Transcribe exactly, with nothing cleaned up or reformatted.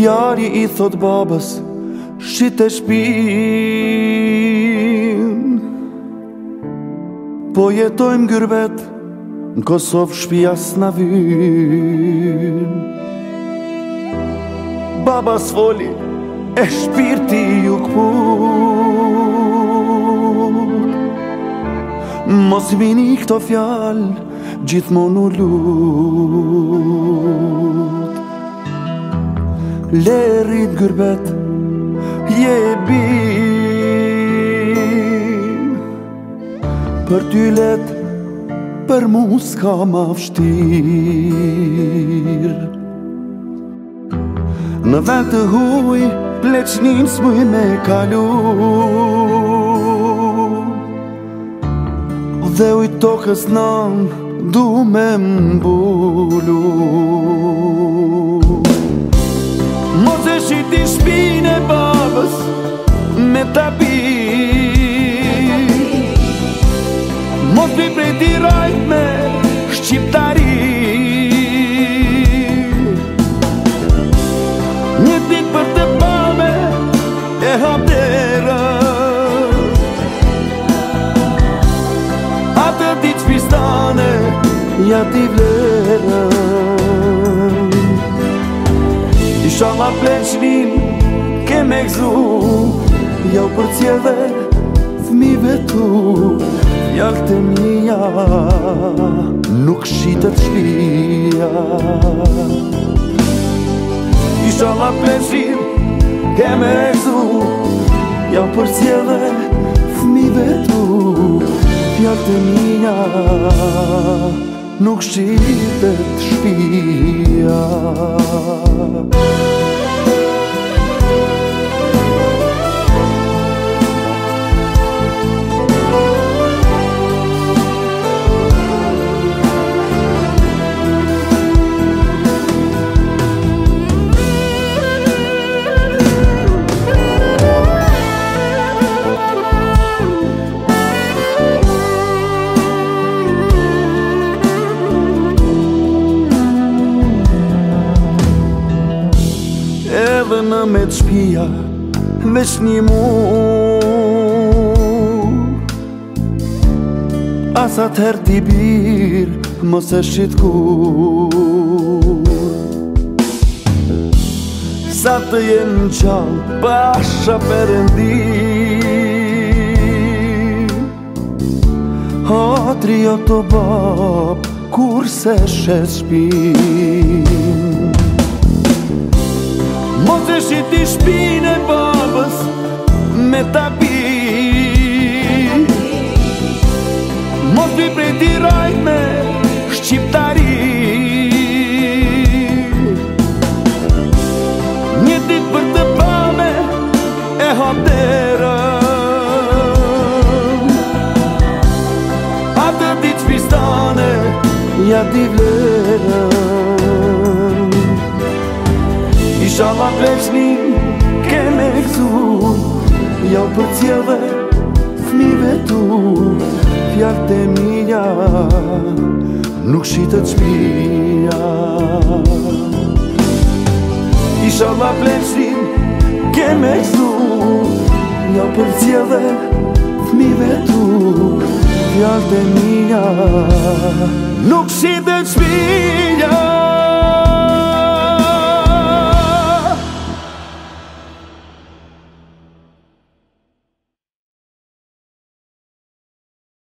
Jari i thot babës, shite shpin, po jetojmë gyrbet, në Kosovë shpia s'na vyn. Baba s'foli, e shpirti ju kput, mos vini këto fjallë, gjithmonë u lut. Lerit gyrbet, je bin, për ty let, për mu s'ka ma vështir. Në vend të huj, pleqnin s'muj me kalu, dhe uj tokës nan du me mbulu. Mos e shiti shpine babës me tapi, mos vi prej dirajt me shqiptari. Një dit për të pame e hapdera, atë dit shpistane ja t'i vlera. Inshallah pleqnin ke me gzu, ja u përcjeve fmive tu, fjallë të mija nuk shitet shpia. Inshallah pleqnin ke me gzu, ja u përcjeve fmive tu, fjallë të mija nuk shitet shpia. Edhe në me të shpia, veç një mu, as atëher t'i bir, mos e shitkur. Sa të jenë qallë, pasha Perëndi, hatri jo të bab, kur se shes shpin. Mos e shiti shpine babës me tapi, mos vi prej dirajt me shqiptari. Një dit për të pame e hapdera, atë dit shpistane ja t'i vlera. Inshallah pleqnin ke me gzu, ja u përcjeve fmive tu, fjallë të mija nuk shitet shpia. Inshallah pleqnin ke me gzu, ja u përcjeve fmive tu, fjallë të mija nuk shitet shpia.